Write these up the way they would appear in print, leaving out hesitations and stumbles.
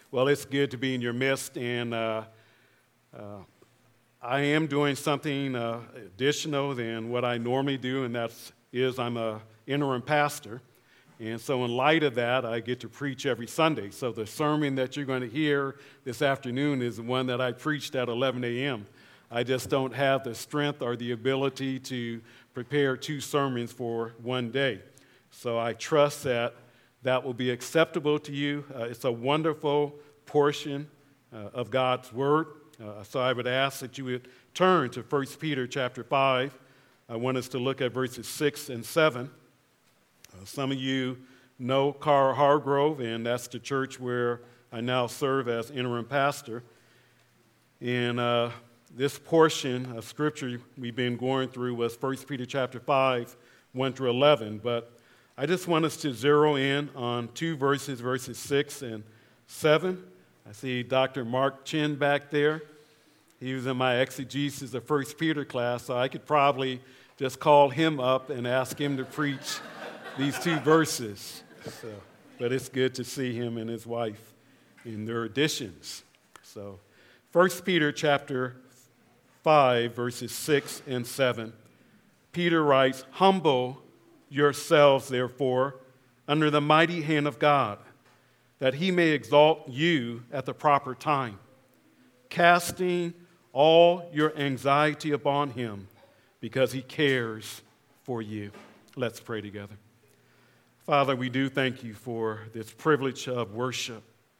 Well, it's good to be in your midst, and I am doing something additional than what I normally do, and I'm an interim pastor. And so in light of that, I get to preach every Sunday. So the sermon that you're going to hear this afternoon is the one that I preached at 11 a.m. I just don't have the strength or the ability to prepare 2 sermons for one day. So I trust that will be acceptable to you. It's a wonderful portion of God's Word. So I would ask that you would turn to 1 Peter chapter 5. I want us to look at verses 6 and 7. Some of you know Carl Hargrove, and that's the church where I now serve as interim pastor. And this portion of Scripture we've been going through was 1 Peter chapter 5, 1 through 11. But I just want us to zero in on 2 verses, verses 6 and 7. I see Dr. Mark Chin back there. He was in my exegesis of 1 Peter class, so I could probably just call him up and ask him to preach these 2 verses. But it's good to see him and his wife in their additions. So 1 Peter chapter 5, verses 6 and 7. Peter writes, "Humble yourselves, therefore, under the mighty hand of God, that he may exalt you at the proper time, casting all your anxiety upon him, because he cares for you." Let's pray together. Father, we do thank you for this privilege of worship.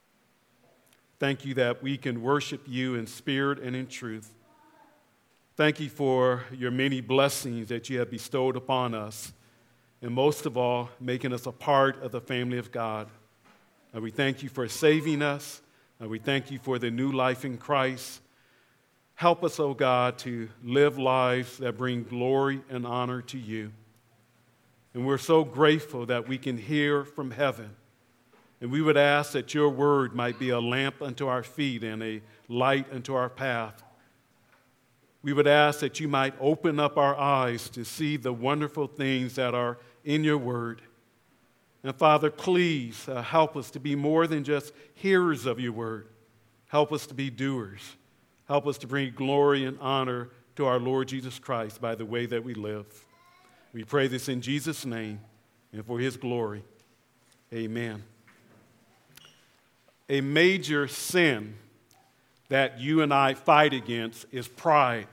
Thank you that we can worship you in spirit and in truth. Thank you for your many blessings that you have bestowed upon us, and most of all, making us a part of the family of God. And we thank you for saving us, and we thank you for the new life in Christ. Help us, O God, to live lives that bring glory and honor to you. And we're so grateful that we can hear from heaven. And we would ask that your word might be a lamp unto our feet and a light unto our path. We would ask that you might open up our eyes to see the wonderful things that are in your word. And Father, please help us to be more than just hearers of your word. Help us to be doers. Help us to bring glory and honor to our Lord Jesus Christ by the way that we live. We pray this in Jesus' name and for his glory. Amen. A major sin that you and I fight against is pride.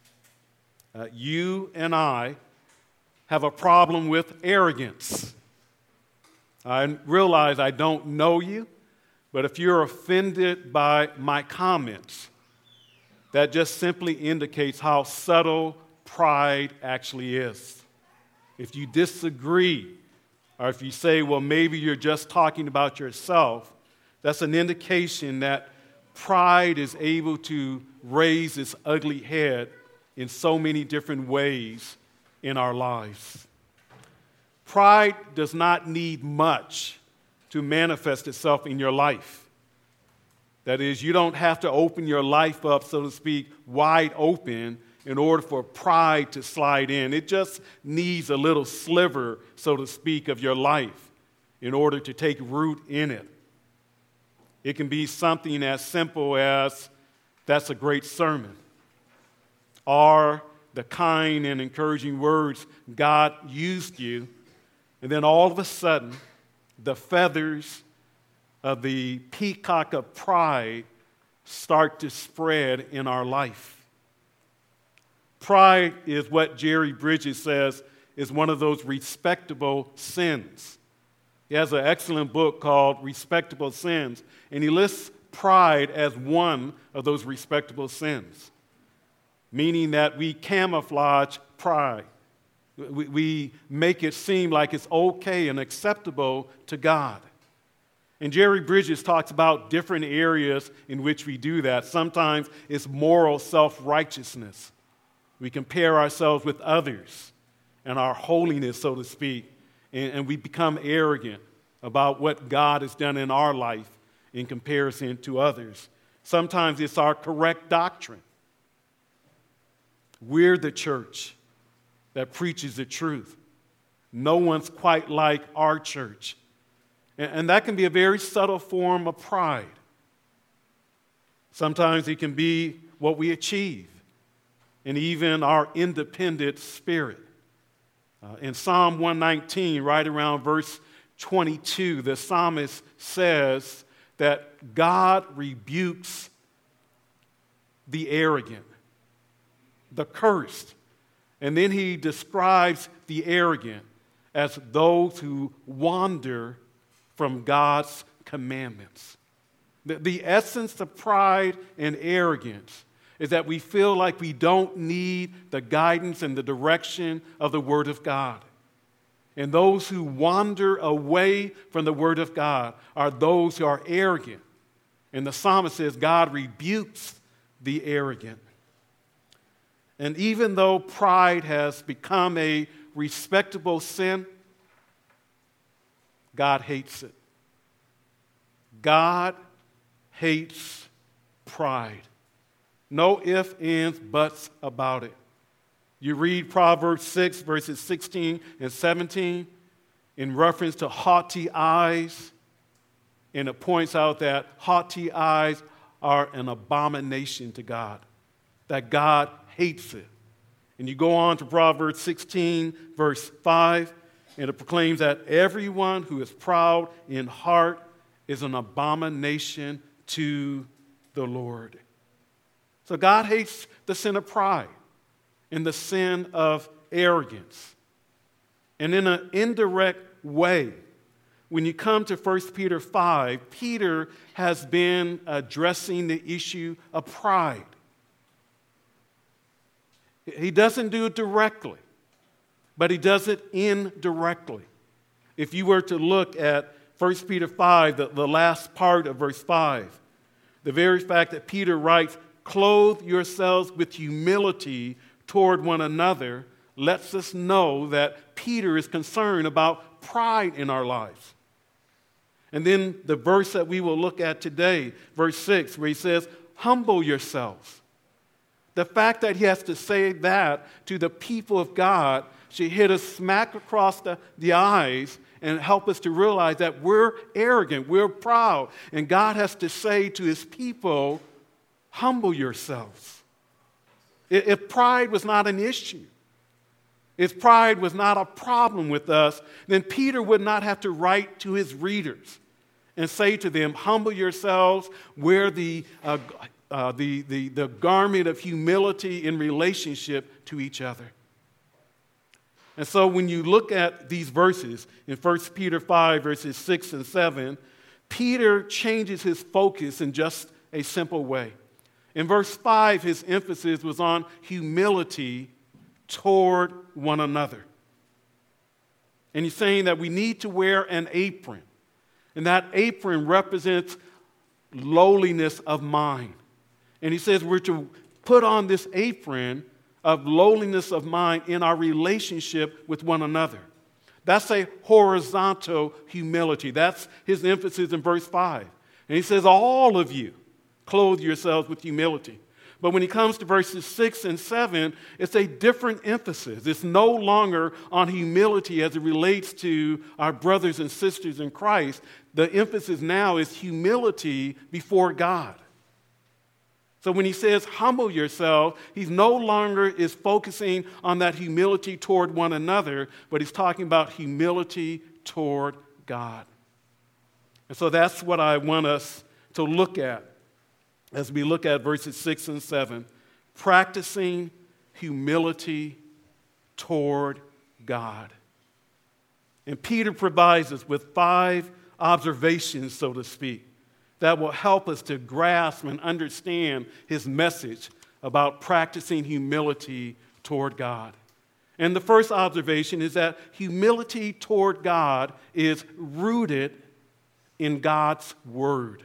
You and I have a problem with arrogance. I realize I don't know you, but if you're offended by my comments, that just simply indicates how subtle pride actually is. If you disagree, or if you say, well, maybe you're just talking about yourself, that's an indication that pride is able to raise its ugly head in so many different ways in our lives. Pride does not need much to manifest itself in your life. That is, you don't have to open your life up, so to speak, wide open in order for pride to slide in. It just needs a little sliver, so to speak, of your life in order to take root in it. It can be something as simple as, "That's a great sermon," or the kind and encouraging words God used you, and then all of a sudden, the feathers of the peacock of pride start to spread in our life. Pride is what Jerry Bridges says is one of those respectable sins. He has an excellent book called Respectable Sins, and he lists pride as one of those respectable sins, meaning that we camouflage pride. We make it seem like it's okay and acceptable to God. And Jerry Bridges talks about different areas in which we do that. Sometimes it's moral self-righteousness. We compare ourselves with others and our holiness, so to speak, and we become arrogant about what God has done in our life in comparison to others. Sometimes it's our correct doctrine. We're the church that preaches the truth. No one's quite like our church. And that can be a very subtle form of pride. Sometimes it can be what we achieve and even our independent spirit. In Psalm 119, right around verse 22, the psalmist says that God rebukes the arrogant, the cursed. And then he describes the arrogant as those who wander from God's commandments. The essence of pride and arrogance is that we feel like we don't need the guidance and the direction of the Word of God. And those who wander away from the Word of God are those who are arrogant. And the psalmist says God rebukes the arrogant. And even though pride has become a respectable sin, God hates it. God hates pride. No ifs, ands, buts about it. You read Proverbs 6, verses 16 and 17 in reference to haughty eyes, and it points out that haughty eyes are an abomination to God, that God hates it. And you go on to Proverbs 16, verse 5, and it proclaims that everyone who is proud in heart is an abomination to the Lord. So God hates the sin of pride and the sin of arrogance. And in an indirect way, when you come to 1 Peter 5, Peter has been addressing the issue of pride. He doesn't do it directly, but he does it indirectly. If you were to look at 1 Peter 5, the last part of verse 5, the very fact that Peter writes, "Clothe yourselves with humility toward one another," lets us know that Peter is concerned about pride in our lives. And then the verse that we will look at today, verse 6, where he says, "Humble yourselves." The fact that he has to say that to the people of God should hit us smack across the eyes and help us to realize that we're arrogant, we're proud, and God has to say to his people, humble yourselves. If pride was not an issue, if pride was not a problem with us, then Peter would not have to write to his readers and say to them, humble yourselves, wear the garment of humility in relationship to each other. And so when you look at these verses in 1 Peter 5, verses 6 and 7, Peter changes his focus in just a simple way. In verse 5, his emphasis was on humility toward one another. And he's saying that we need to wear an apron. And that apron represents lowliness of mind. And he says we're to put on this apron of lowliness of mind in our relationship with one another. That's a horizontal humility. That's his emphasis in verse 5. And he says, all of you clothe yourselves with humility. But when he comes to verses 6 and 7, it's a different emphasis. It's no longer on humility as it relates to our brothers and sisters in Christ. The emphasis now is humility before God. So when he says humble yourself, he's no longer is focusing on that humility toward one another, but he's talking about humility toward God. And so that's what I want us to look at as we look at verses 6 and 7, practicing humility toward God. And Peter provides us with 5 observations, so to speak, that will help us to grasp and understand his message about practicing humility toward God. And the first observation is that humility toward God is rooted in God's word.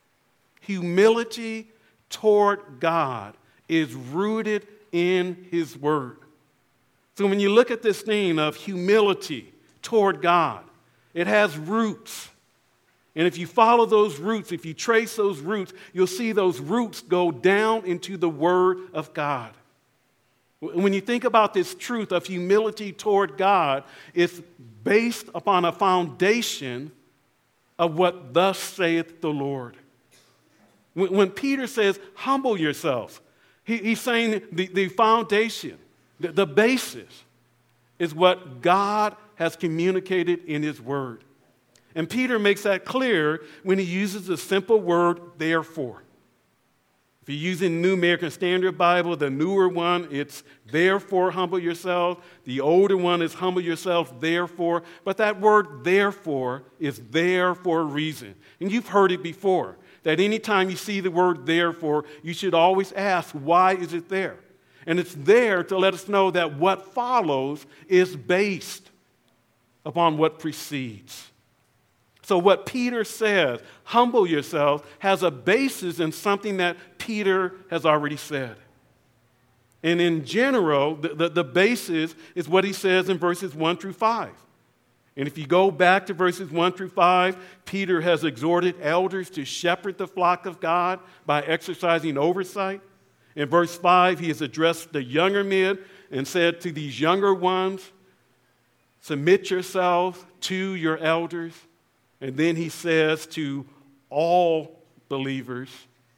Humility toward God is rooted in his word. So when you look at this thing of humility toward God, it has roots. And if you follow those roots, if you trace those roots, you'll see those roots go down into the Word of God. When you think about this truth of humility toward God, it's based upon a foundation of what thus saith the Lord. When Peter says, humble yourselves, he's saying the foundation, the basis is what God has communicated in his word. And Peter makes that clear when he uses the simple word, therefore. If you're using New American Standard Bible, the newer one, it's therefore humble yourselves. The older one is humble yourselves, therefore. But that word therefore is there for a reason. And you've heard it before, that anytime you see the word therefore, you should always ask, why is it there? And it's there to let us know that what follows is based upon what precedes. So what Peter says, humble yourselves, has a basis in something that Peter has already said. And in general, the basis is what he says in verses 1 through 5. And if you go back to verses 1 through 5, Peter has exhorted elders to shepherd the flock of God by exercising oversight. In verse 5, he has addressed the younger men and said to these younger ones, submit yourselves to your elders. And then he says to all believers,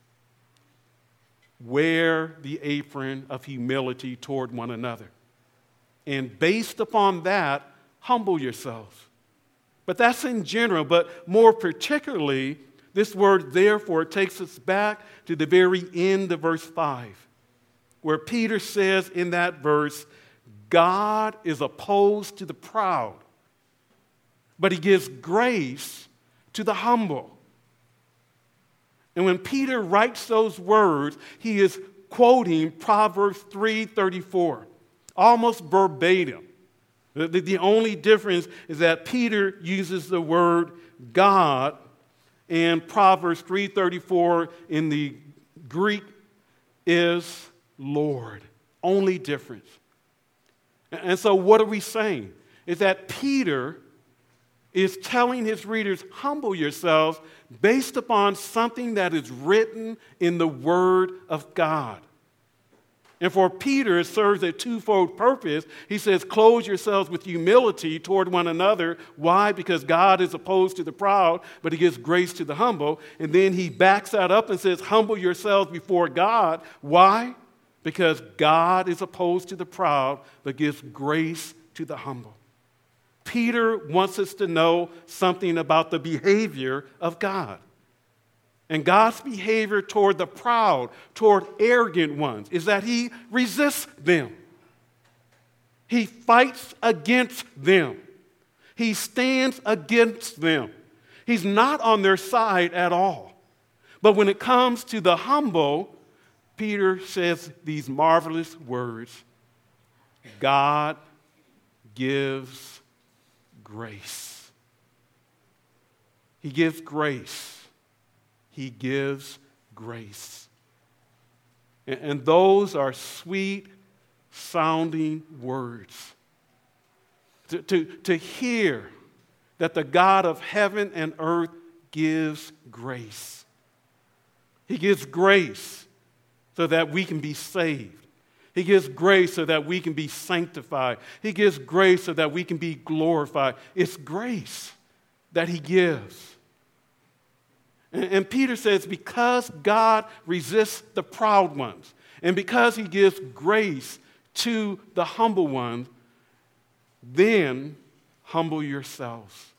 wear the apron of humility toward one another. And based upon that, humble yourselves. But that's in general, but more particularly, this word therefore takes us back to the very end of verse 5, where Peter says in that verse, God is opposed to the proud, but he gives grace to the humble. And when Peter writes those words, he is quoting Proverbs 3:34, almost verbatim. The only difference is that Peter uses the word God, and Proverbs 3:34 in the Greek is Lord. Only difference. And so what are we saying? Is that Peter is telling his readers, humble yourselves based upon something that is written in the Word of God. And for Peter, it serves a twofold purpose. He says, clothe yourselves with humility toward one another. Why? Because God is opposed to the proud, but he gives grace to the humble. And then he backs that up and says, humble yourselves before God. Why? Because God is opposed to the proud, but gives grace to the humble. Peter wants us to know something about the behavior of God. And God's behavior toward the proud, toward arrogant ones, is that he resists them. He fights against them. He stands against them. He's not on their side at all. But when it comes to the humble, Peter says these marvelous words, God gives grace. He gives grace. He gives grace. And those are sweet sounding words. To hear that the God of heaven and earth gives grace. He gives grace so that we can be saved. He gives grace so that we can be sanctified. He gives grace so that we can be glorified. It's grace that he gives. And Peter says, because God resists the proud ones, and because he gives grace to the humble ones, then humble yourselves.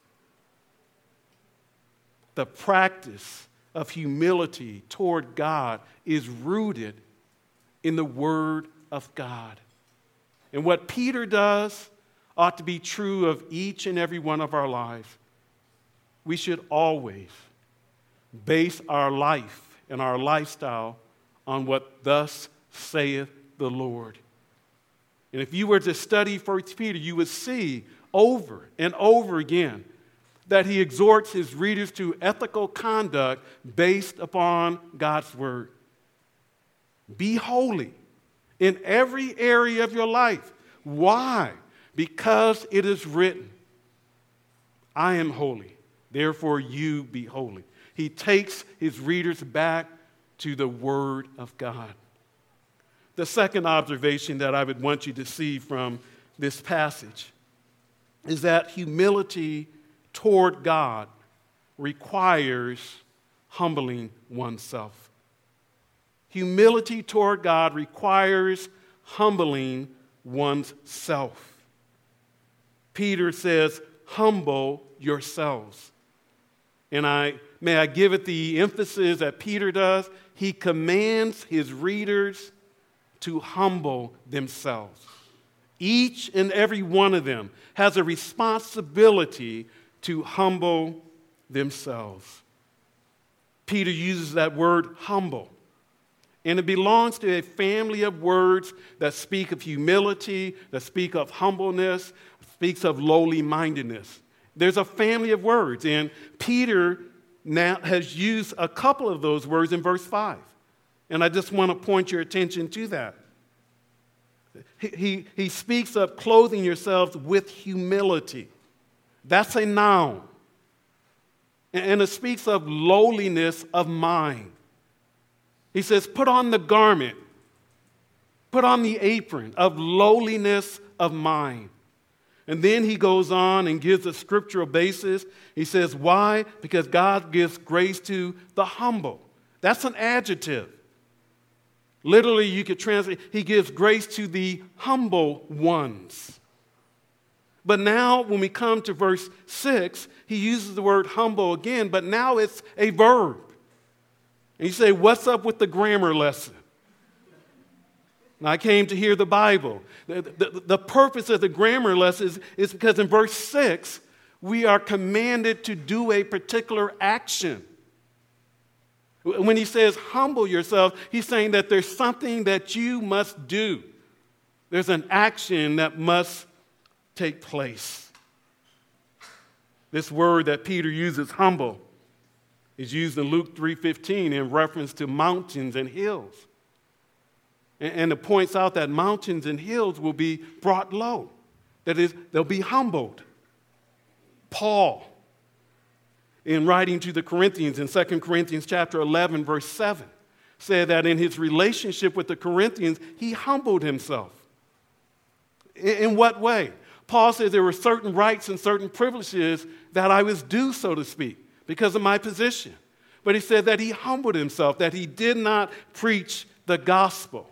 The practice of humility toward God is rooted in the Word of God. And what Peter does ought to be true of each and every one of our lives. We should always base our life and our lifestyle on what thus saith the Lord. And if you were to study 1 Peter, you would see over and over again that he exhorts his readers to ethical conduct based upon God's word. Be holy in every area of your life. Why? Because it is written, I am holy, therefore you be holy. He takes his readers back to the Word of God. The second observation that I would want you to see from this passage is that humility toward God requires humbling oneself. Humility toward God requires humbling oneself. Peter says, humble yourselves. And may I give it the emphasis that Peter does? He commands his readers to humble themselves. Each and every one of them has a responsibility to humble themselves. Peter uses that word humble. And it belongs to a family of words that speak of humility, that speak of humbleness, speaks of lowly-mindedness. There's a family of words, and Peter now has used a couple of those words in verse 5. And I just want to point your attention to that. He speaks of clothing yourselves with humility. That's a noun. And it speaks of lowliness of mind. He says, put on the garment, put on the apron of lowliness of mind. And then he goes on and gives a scriptural basis. He says, why? Because God gives grace to the humble. That's an adjective. Literally, you could translate, he gives grace to the humble ones. But now, when we come to verse 6, he uses the word humble again, but now it's a verb. And you say, what's up with the grammar lesson? And I came to hear the Bible. The purpose of the grammar lesson is because in verse 6, we are commanded to do a particular action. When he says humble yourself, he's saying that there's something that you must do. There's an action that must take place. This word that Peter uses, humble, is used in Luke 3:15 in reference to mountains and hills. And it points out that mountains and hills will be brought low. That is, they'll be humbled. Paul, in writing to the Corinthians in 2 Corinthians chapter 11, verse 7, said that in his relationship with the Corinthians, he humbled himself. In what way? Paul says there were certain rights and certain privileges that I was due, so to speak, because of my position. But he said that he humbled himself, that he did not preach the gospel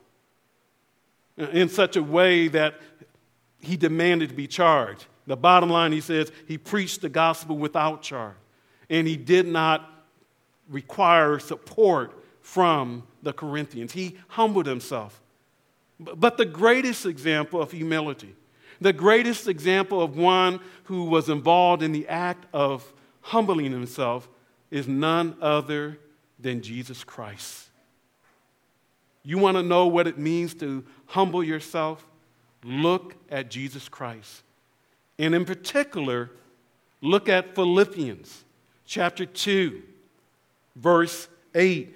in such a way that he demanded to be charged. The bottom line, he says, he preached the gospel without charge. And he did not require support from the Corinthians. He humbled himself. But the greatest example of humility, the greatest example of one who was involved in the act of humbling himself is none other than Jesus Christ. You want to know what it means to humble yourself? Look at Jesus Christ. And in particular, look at Philippians chapter 2, verse 8.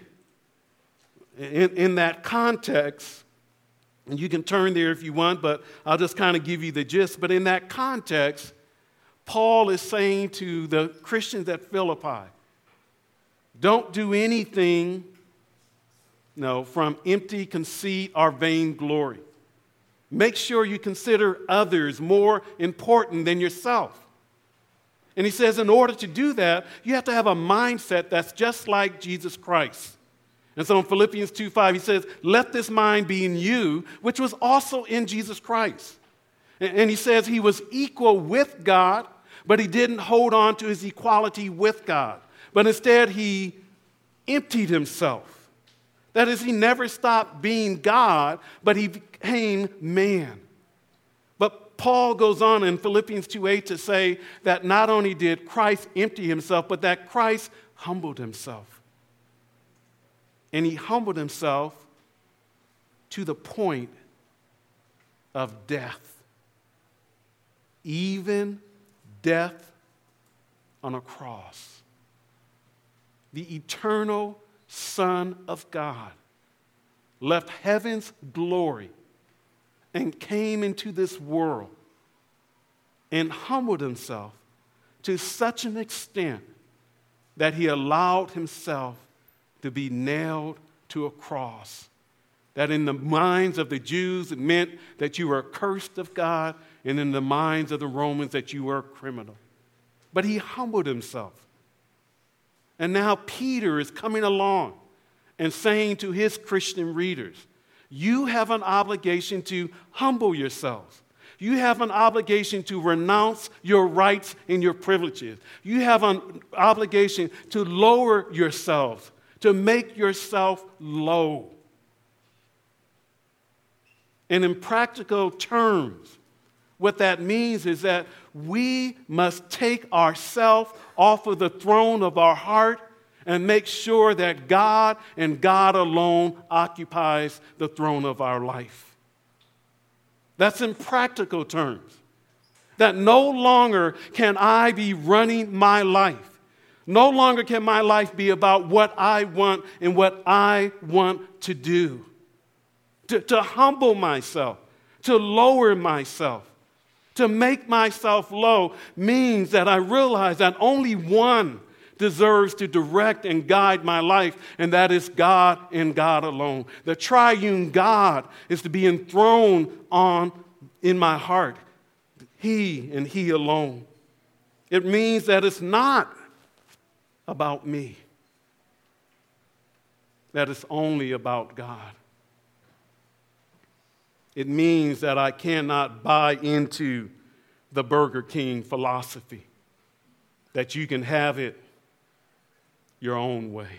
In that context, and you can turn there if you want, but I'll just kind of give you the gist. But in that context, Paul is saying to the Christians at Philippi, don't do anything from empty conceit or vainglory. Make sure you consider others more important than yourself. And he says in order to do that, you have to have a mindset that's just like Jesus Christ. And so in Philippians 2:5, he says, let this mind be in you, which was also in Jesus Christ. And he says he was equal with God, but he didn't hold on to his equality with God. But instead, he emptied himself. That is, he never stopped being God, but he became man. But Paul goes on in Philippians 2:8 to say that not only did Christ empty himself, but that Christ humbled himself. And he humbled himself to the point of death. Even death on a cross. The eternal Son of God left heaven's glory and came into this world and humbled himself to such an extent that he allowed himself to be nailed to a cross. That in the minds of the Jews, it meant that you were cursed of God, and in the minds of the Romans, that you were a criminal. But he humbled himself. And now Peter is coming along and saying to his Christian readers, you have an obligation to humble yourselves. You have an obligation to renounce your rights and your privileges. You have an obligation to lower yourselves, to make yourself low. And in practical terms, what that means is that we must take ourselves off of the throne of our heart and make sure that God and God alone occupies the throne of our life. That's in practical terms. That no longer can I be running my life. No longer can my life be about what I want and what I want to do. To humble myself, to lower myself, to make myself low means that I realize that only one deserves to direct and guide my life, and that is God and God alone. The triune God is to be enthroned in my heart. He and He alone. It means that it's not about me. That it's only about God. It means that I cannot buy into the Burger King philosophy, that you can have it your own way.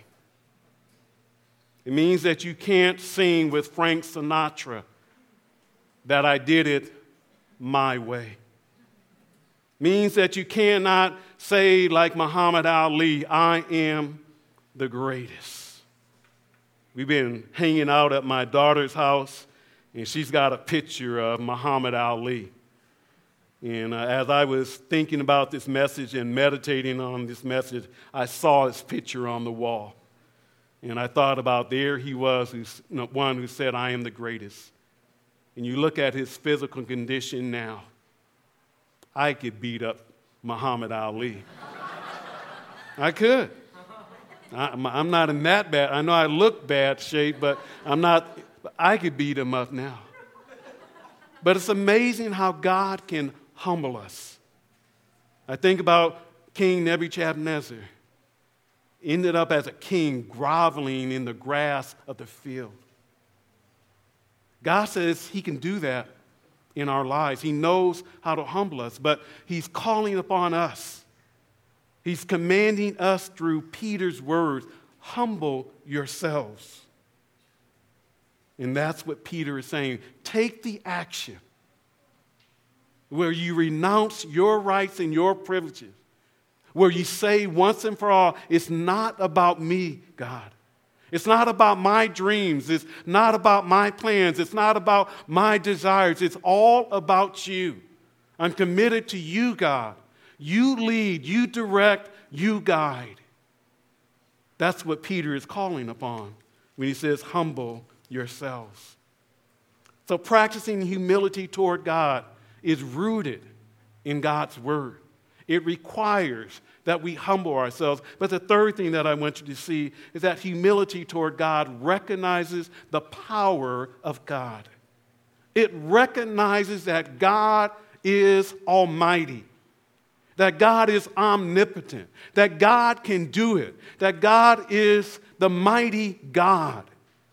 It means that you can't sing with Frank Sinatra, that I did it my way. It means that you cannot say like Muhammad Ali, I am the greatest. We've been hanging out at my daughter's house, and she's got a picture of Muhammad Ali. And as I was thinking about this message and meditating on this message, I saw his picture on the wall. And I thought about there he was, one who said, I am the greatest. And you look at his physical condition now, I could beat up Muhammad Ali. I could. I'm not in that bad. I know I look bad shape, but I could beat him up now. But it's amazing how God can humble us. I think about King Nebuchadnezzar. Ended up as a king groveling in the grass of the field. God says He can do that in our lives. He knows how to humble us, but He's calling upon us. He's commanding us through Peter's words, humble yourselves. And that's what Peter is saying. Take the action where you renounce your rights and your privileges, where you say once and for all, it's not about me, God. It's not about my dreams. It's not about my plans. It's not about my desires. It's all about you. I'm committed to you, God. You lead, you direct, you guide. That's what Peter is calling upon when he says, humble yourselves. So practicing humility toward God is rooted in God's word. It requires that we humble ourselves. But the third thing that I want you to see is that humility toward God recognizes the power of God. It recognizes that God is almighty, that God is omnipotent, that God can do it, that God is the mighty God.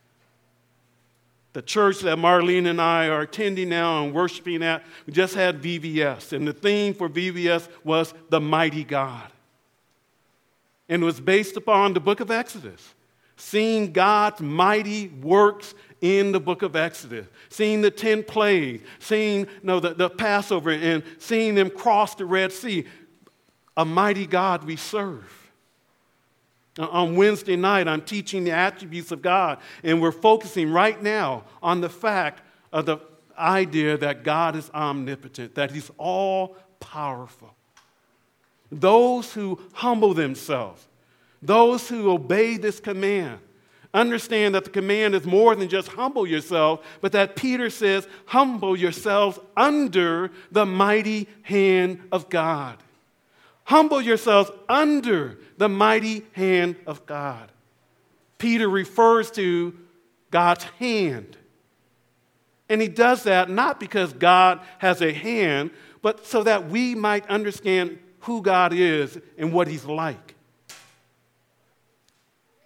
The church that Marlene and I are attending now and worshiping at, we just had VBS, and the theme for VBS was the mighty God. And it was based upon the book of Exodus, seeing God's mighty works in the book of Exodus, seeing the 10 plagues, seeing the Passover, and seeing them cross the Red Sea. A mighty God we serve. On Wednesday night, I'm teaching the attributes of God, and we're focusing right now on the fact of the idea that God is omnipotent, that He's all-powerful. Those who humble themselves, those who obey this command, understand that the command is more than just humble yourself, but that Peter says, humble yourselves under the mighty hand of God. Humble yourselves under the mighty hand of God. Peter refers to God's hand. And he does that not because God has a hand, but so that we might understand who God is and what He's like.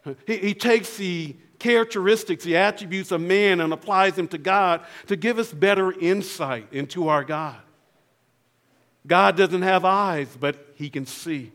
He takes the characteristics, the attributes of man, and applies them to God to give us better insight into our God. God doesn't have eyes, but he can see.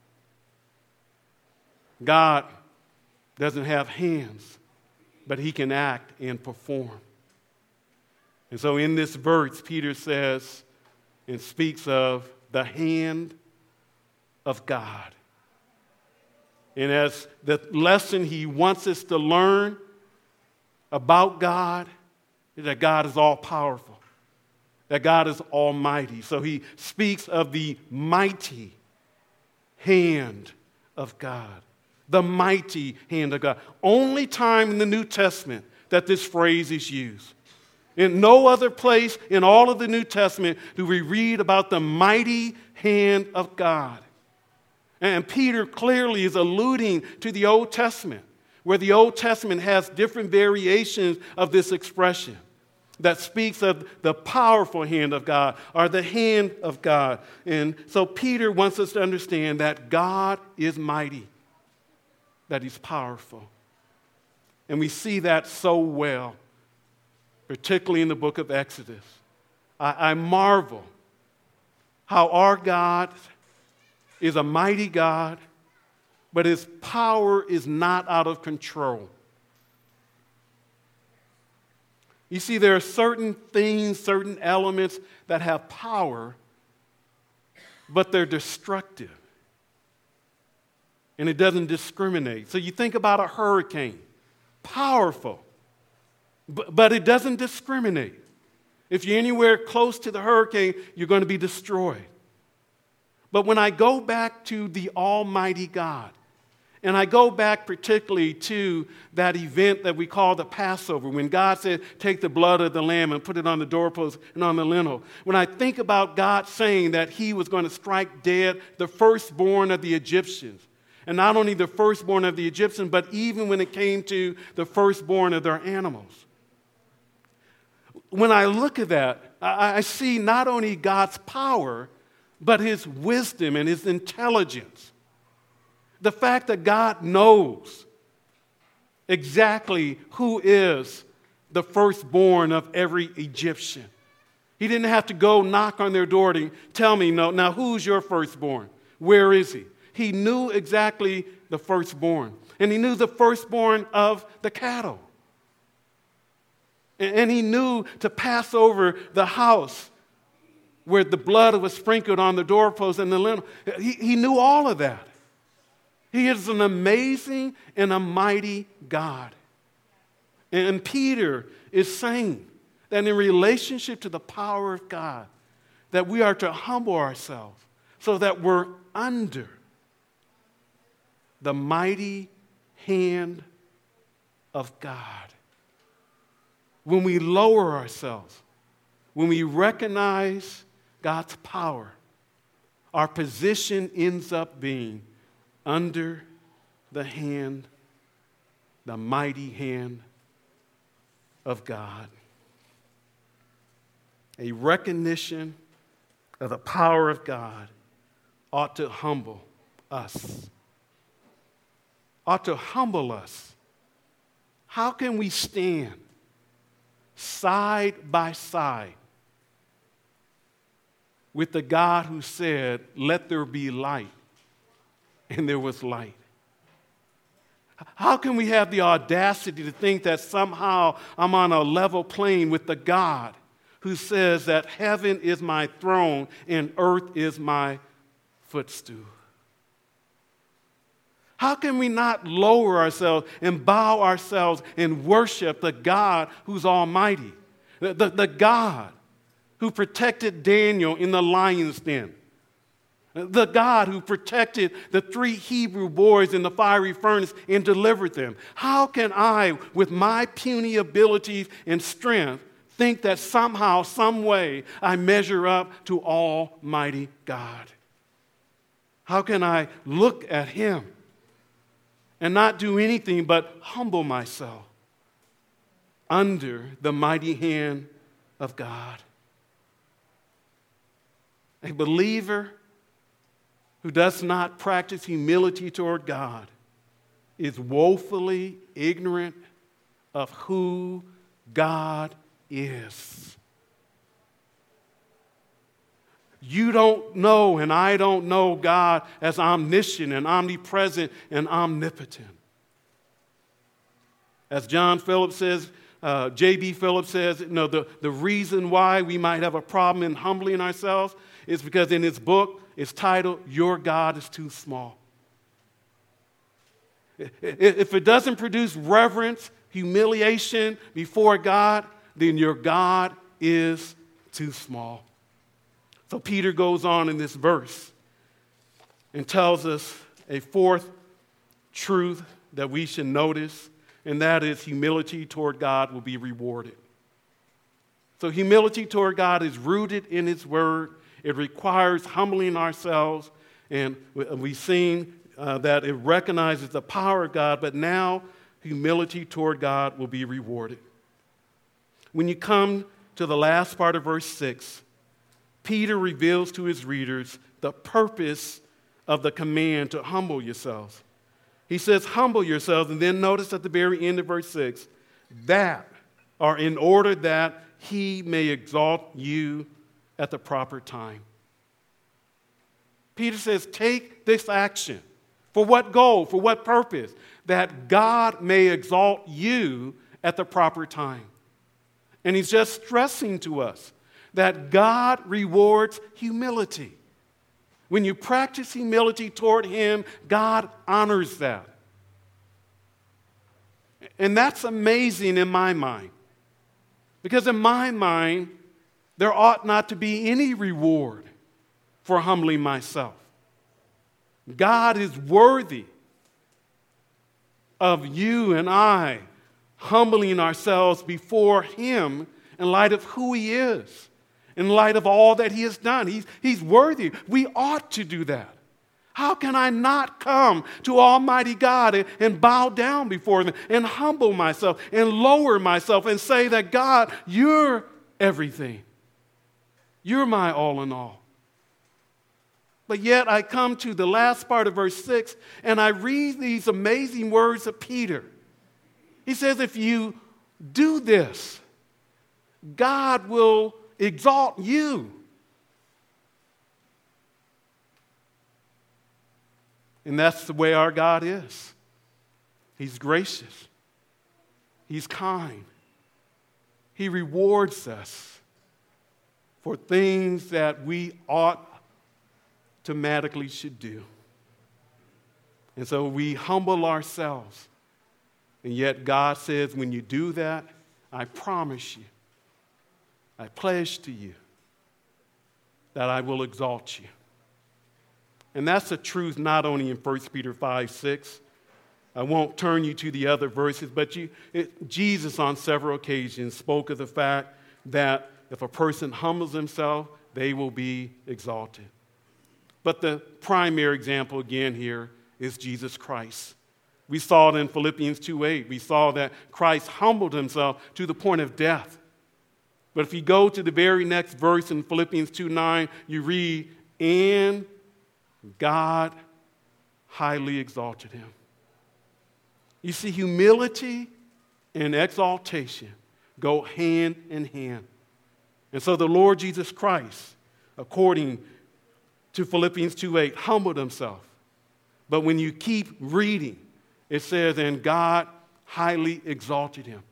God doesn't have hands, but he can act and perform. And so in this verse, Peter says and speaks of the hand of God. And as the lesson he wants us to learn about God is that God is all-powerful, that God is almighty. So he speaks of the mighty hand of God. The mighty hand of God. Only time in the New Testament that this phrase is used. In no other place in all of the New Testament do we read about the mighty hand of God. And Peter clearly is alluding to the Old Testament, where the Old Testament has different variations of this expression that speaks of the powerful hand of God or the hand of God. And so Peter wants us to understand that God is mighty, that he's powerful. And we see that so well, particularly in the book of Exodus. I marvel how our God is a mighty God, but his power is not out of control. You see, there are certain things, certain elements that have power, but they're destructive. And it doesn't discriminate. So you think about a hurricane, powerful, but it doesn't discriminate. If you're anywhere close to the hurricane, you're going to be destroyed. But when I go back to the Almighty God, and I go back particularly to that event that we call the Passover, when God said, take the blood of the lamb and put it on the doorpost and on the lintel. When I think about God saying that he was going to strike dead the firstborn of the Egyptians, and not only the firstborn of the Egyptians, but even when it came to the firstborn of their animals. When I look at that, I see not only God's power, but his wisdom and his intelligence. The fact that God knows exactly who is the firstborn of every Egyptian. He didn't have to go knock on their door to tell me, no, now who's your firstborn? Where is he? He knew exactly the firstborn. And he knew the firstborn of the cattle. And he knew to pass over the house where the blood was sprinkled on the doorpost and the lintel. He knew all of that. He is an amazing and a mighty God. And Peter is saying that in relationship to the power of God, that we are to humble ourselves so that we're under the mighty hand of God. When we lower ourselves, when we recognize God's power, our position ends up being under the hand, the mighty hand of God. A recognition of the power of God ought to humble us. Ought to humble us. How can we stand side by side with the God who said, let there be light, and there was light? How can we have the audacity to think that somehow I'm on a level plane with the God who says that heaven is my throne and earth is my footstool? How can we not lower ourselves and bow ourselves and worship the God who's almighty? The God who protected Daniel in the lion's den. The God who protected the 3 Hebrew boys in the fiery furnace and delivered them. How can I, with my puny abilities and strength, think that somehow, some way, I measure up to Almighty God? How can I look at him and not do anything but humble myself under the mighty hand of God? A believer who does not practice humility toward God is woefully ignorant of who God is. You don't know, and I don't know God as omniscient and omnipresent and omnipotent. As John Phillips says, J.B. Phillips says, the reason why we might have a problem in humbling ourselves is because in his book, it's titled, Your God is Too Small. If it doesn't produce reverence, humiliation before God, then your God is too small. So Peter goes on in this verse and tells us a fourth truth that we should notice, and that is humility toward God will be rewarded. So humility toward God is rooted in His Word. It requires humbling ourselves, and we've seen that it recognizes the power of God, but now humility toward God will be rewarded. When you come to the last part of verse 6, Peter reveals to his readers the purpose of the command to humble yourselves. He says, humble yourselves, and then notice at the very end of verse 6, that, or in order that He may exalt you at the proper time. Peter says, take this action. For what goal? For what purpose? That God may exalt you at the proper time. And he's just stressing to us that God rewards humility. When you practice humility toward Him, God honors that. And that's amazing in my mind. Because in my mind, there ought not to be any reward for humbling myself. God is worthy of you and I humbling ourselves before Him in light of who He is, in light of all that He has done. He's worthy. We ought to do that. How can I not come to Almighty God and bow down before Him and humble myself and lower myself and say that, God, You're everything. You're my all in all. But yet I come to the last part of verse 6 and I read these amazing words of Peter. He says, if you do this, God will exalt you. And that's the way our God is. He's gracious. He's kind. He rewards us for things that we automatically should do. And so we humble ourselves. And yet God says, when you do that, I promise you, I pledge to you that I will exalt you. And that's the truth not only in 1 Peter 5:6. I won't turn you to the other verses, but Jesus on several occasions spoke of the fact that if a person humbles himself, they will be exalted. But the primary example again here is Jesus Christ. We saw it in Philippians 2:8. We saw that Christ humbled himself to the point of death. But if you go to the very next verse in Philippians 2:9, you read, and God highly exalted him. You see, humility and exaltation go hand in hand. And so the Lord Jesus Christ, according to Philippians 2:8, humbled himself. But when you keep reading, it says, and God highly exalted him.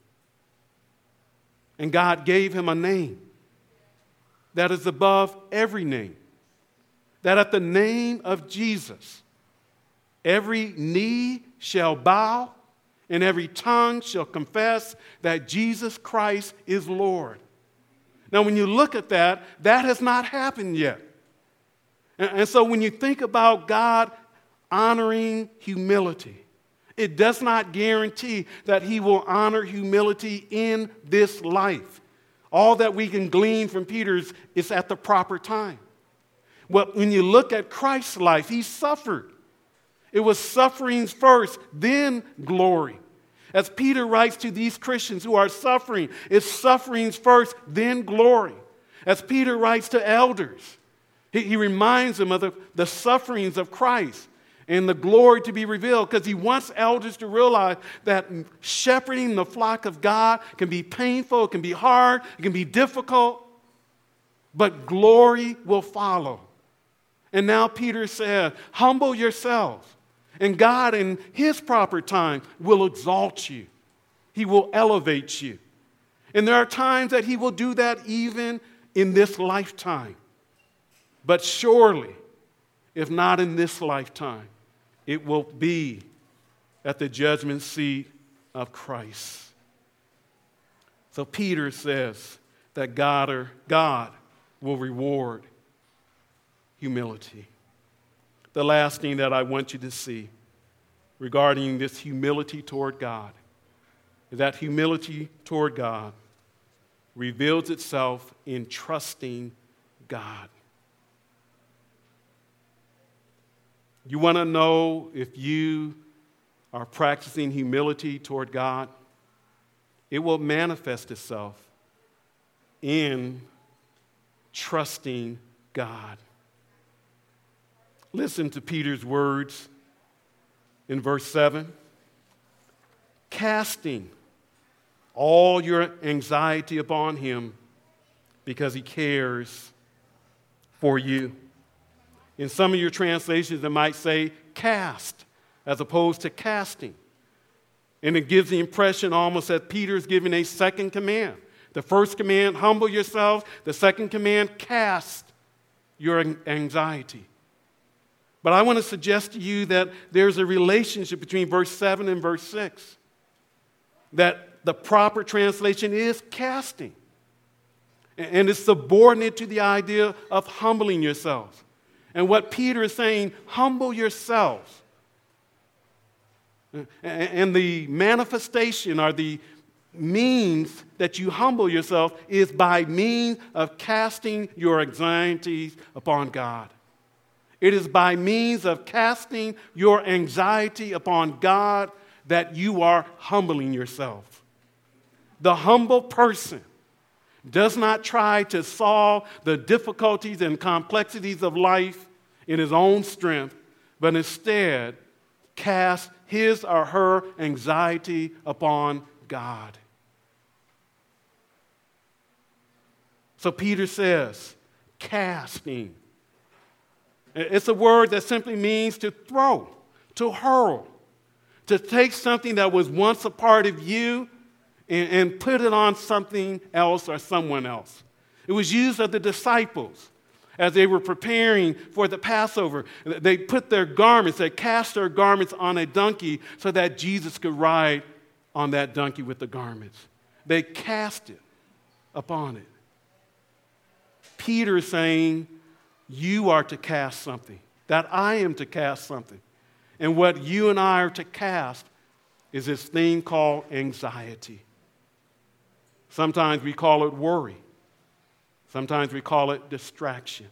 And God gave him a name that is above every name. That at the name of Jesus, every knee shall bow and every tongue shall confess that Jesus Christ is Lord. Now, when you look at that, that has not happened yet. And so when you think about God honoring humility, it does not guarantee that He will honor humility in this life. All that we can glean from Peter is at the proper time. Well, when you look at Christ's life, He suffered. It was sufferings first, then glory. As Peter writes to these Christians who are suffering, it's sufferings first, then glory. As Peter writes to elders, he reminds them of the sufferings of Christ. and the glory to be revealed, because he wants elders to realize that shepherding the flock of God can be painful, it can be hard, it can be difficult, but glory will follow. And now Peter says, humble yourselves, and God in his proper time will exalt you. He will elevate you. And there are times that he will do that even in this lifetime. But surely, if not in this lifetime, it will be at the judgment seat of Christ. So Peter says that God will reward humility. The last thing that I want you to see regarding this humility toward God is that humility toward God reveals itself in trusting God. You want to know if you are practicing humility toward God? It will manifest itself in trusting God. Listen to Peter's words in verse 7. Casting all your anxiety upon him because he cares for you. In some of your translations, it might say cast as opposed to casting. And it gives the impression almost that Peter's giving a second command. The first command, humble yourself. The second command, cast your anxiety. But I want to suggest to you that there's a relationship between verse 7 and verse 6. That the proper translation is casting. And it's subordinate to the idea of humbling yourselves. And what Peter is saying, humble yourselves. And the manifestation or the means that you humble yourself is by means of casting your anxieties upon God. It is by means of casting your anxiety upon God that you are humbling yourself. The humble person does not try to solve the difficulties and complexities of life in his own strength, but instead casts his or her anxiety upon God. So Peter says, casting. It's a word that simply means to throw, to hurl, to take something that was once a part of you and put it on something else or someone else. It was used of the disciples as they were preparing for the Passover. They put their garments, they cast their garments on a donkey so that Jesus could ride on that donkey with the garments. They cast it upon it. Peter is saying, you are to cast something, that I am to cast something. And what you and I are to cast is this thing called anxiety. Sometimes we call it worry. Sometimes we call it distraction.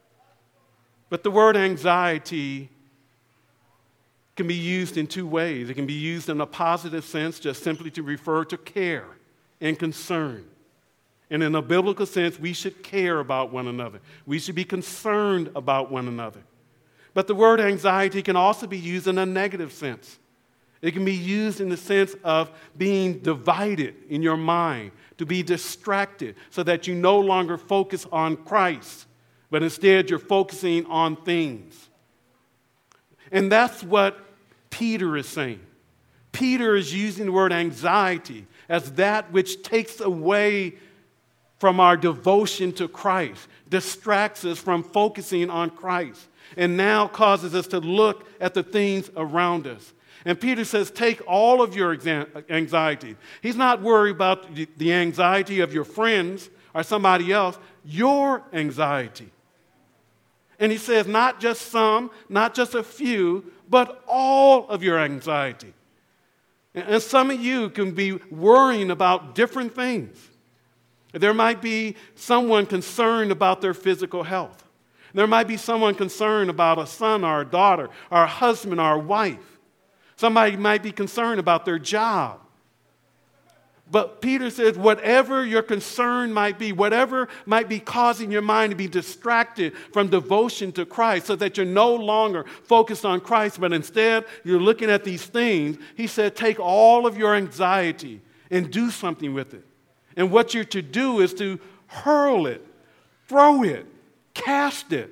But the word anxiety can be used in two ways. It can be used in a positive sense, just simply to refer to care and concern. And in a biblical sense, we should care about one another. We should be concerned about one another. But the word anxiety can also be used in a negative sense. It can be used in the sense of being divided in your mind, to be distracted so that you no longer focus on Christ, but instead you're focusing on things. And that's what Peter is saying. Peter is using the word anxiety as that which takes away from our devotion to Christ, distracts us from focusing on Christ, and now causes us to look at the things around us. And Peter says, take all of your anxiety. He's not worried about the anxiety of your friends or somebody else, your anxiety. And he says, not just some, not just a few, but all of your anxiety. And some of you can be worrying about different things. There might be someone concerned about their physical health. There might be someone concerned about a son or a daughter or a husband or a wife. Somebody might be concerned about their job. But Peter says, whatever your concern might be, whatever might be causing your mind to be distracted from devotion to Christ, so that you're no longer focused on Christ, but instead you're looking at these things, he said, take all of your anxiety and do something with it. And what you're to do is to hurl it, throw it, cast it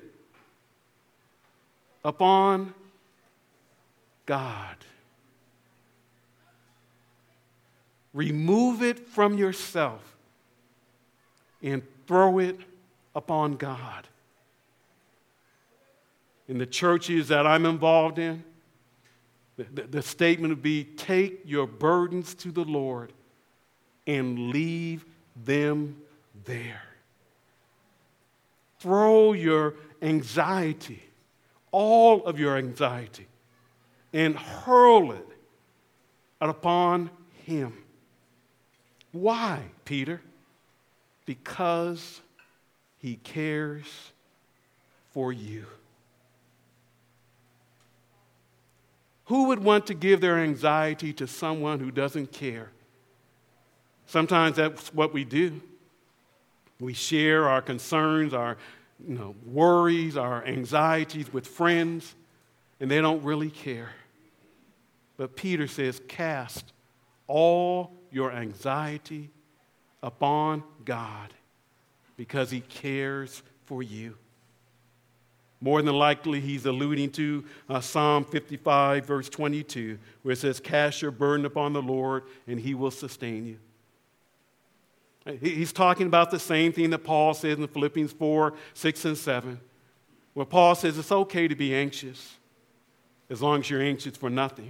upon God. Remove it from yourself and throw it upon God. In the churches that I'm involved in, the statement would be, take your burdens to the Lord and leave them there. Throw your anxiety, all of your anxiety, and hurl it upon Him. Why, Peter? Because He cares for you. Who would want to give their anxiety to someone who doesn't care? Sometimes that's what we do. We share our concerns, our worries, our anxieties with friends, and they don't really care. But Peter says, cast all your anxiety upon God because He cares for you. More than likely, he's alluding to Psalm 55, verse 22, where it says, cast your burden upon the Lord, and He will sustain you. He's talking about the same thing that Paul says in Philippians 4, 6, and 7, where Paul says it's okay to be anxious as long as you're anxious for nothing.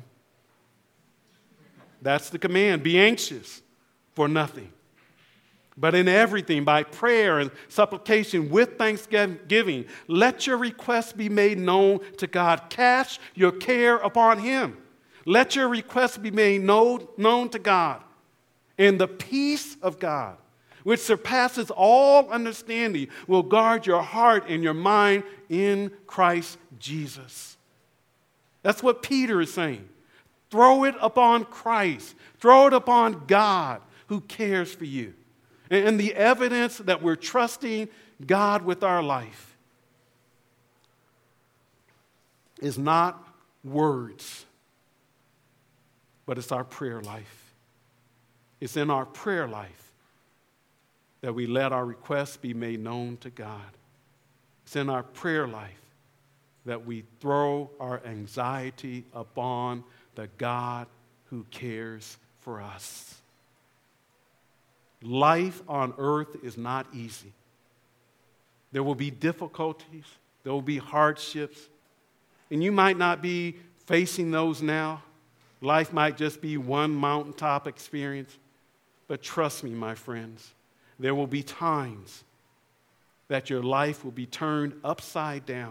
That's the command. Be anxious for nothing. But in everything, by prayer and supplication with thanksgiving, let your requests be made known to God. Cast your care upon Him. Let your requests be made known to God. And the peace of God, which surpasses all understanding, will guard your heart and your mind in Christ Jesus. That's what Peter is saying. Throw it upon Christ. Throw it upon God who cares for you. And the evidence that we're trusting God with our life is not words, but it's our prayer life. It's in our prayer life that we let our requests be made known to God. It's in our prayer life that we throw our anxiety upon the God who cares for us. Life on earth is not easy. There will be difficulties. There will be hardships. And you might not be facing those now. Life might just be one mountaintop experience. But trust me, my friends, there will be times that your life will be turned upside down.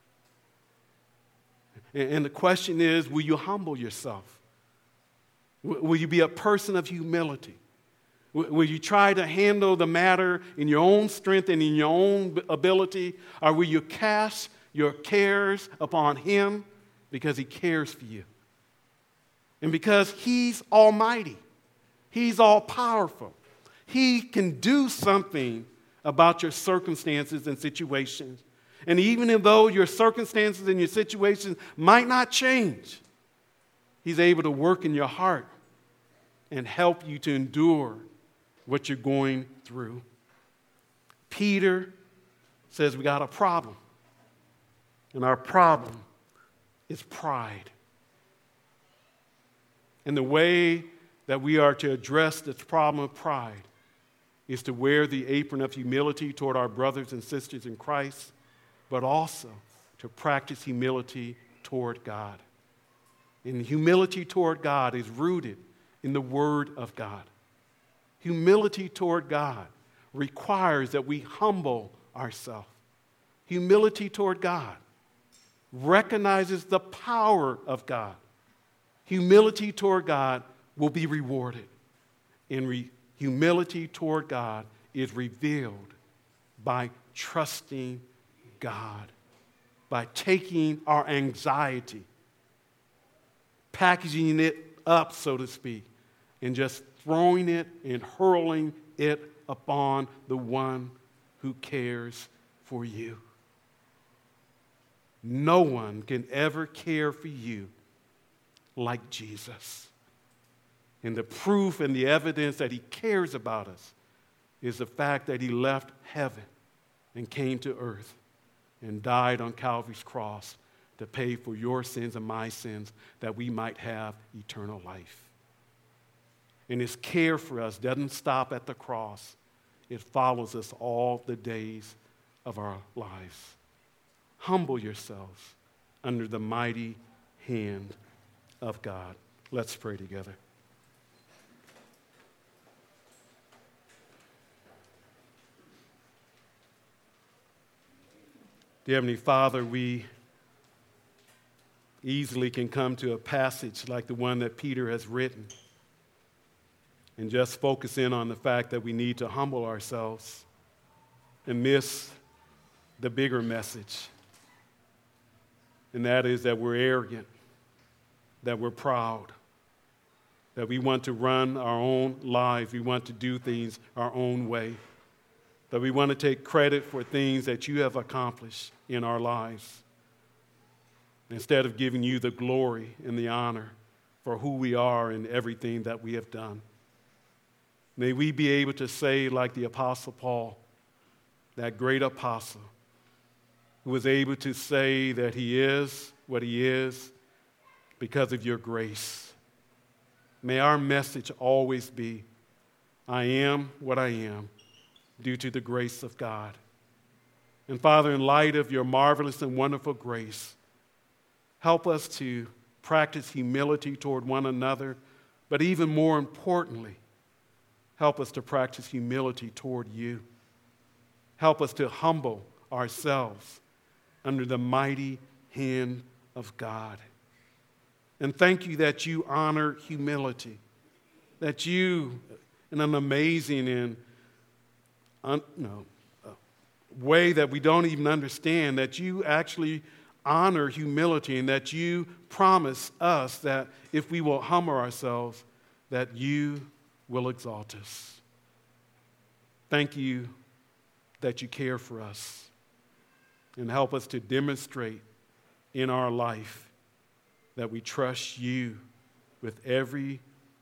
And the question is, will you humble yourself? Will you be a person of humility? Will you try to handle the matter in your own strength and in your own ability? Or will you cast your cares upon Him because He cares for you? And because He's almighty, He's all-powerful. He can do something about your circumstances and situations. And even though your circumstances and your situations might not change, He's able to work in your heart and help you to endure what you're going through. Peter says we got a problem. And our problem is pride. And the way that we are to address this problem of pride is to wear the apron of humility toward our brothers and sisters in Christ, but also to practice humility toward God. And humility toward God is rooted in the Word of God. Humility toward God requires that we humble ourselves. Humility toward God recognizes the power of God. Humility toward God will be rewarded. And humility toward God is revealed by trusting God, by taking our anxiety, packaging it up, so to speak, and just throwing it and hurling it upon the one who cares for you. No one can ever care for you like Jesus. And the proof and the evidence that he cares about us is the fact that he left heaven and came to earth and died on Calvary's cross to pay for your sins and my sins that we might have eternal life. And his care for us doesn't stop at the cross. It follows us all the days of our lives. Humble yourselves under the mighty hand of God. Let's pray together. Dear Heavenly Father, we easily can come to a passage like the one that Peter has written and just focus in on the fact that we need to humble ourselves and miss the bigger message. And that is that we're arrogant, that we're proud, that we want to run our own lives, we want to do things our own way, that we want to take credit for things that you have accomplished in our lives, instead of giving you the glory and the honor for who we are and everything that we have done. May we be able to say, like the Apostle Paul, that great apostle, who was able to say that he is what he is because of your grace. May our message always be, I am what I am due to the grace of God. And Father, in light of your marvelous and wonderful grace, help us to practice humility toward one another, but even more importantly, help us to practice humility toward you. Help us to humble ourselves under the mighty hand of God. And thank you that you honor humility, that you, in an amazing and way that we don't even understand, that you actually honor humility and that you promise us that if we will humble ourselves, that you will exalt us. Thank you that you care for us and help us to demonstrate in our life that we trust you with every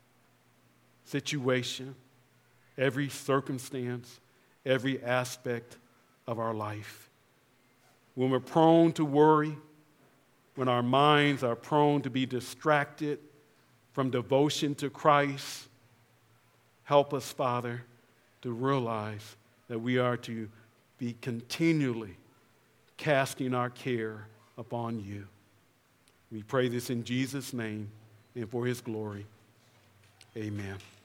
situation, every circumstance, every aspect of our life. When we're prone to worry, when our minds are prone to be distracted from devotion to Christ, help us, Father, to realize that we are to be continually casting our care upon you. We pray this in Jesus' name and for his glory. Amen.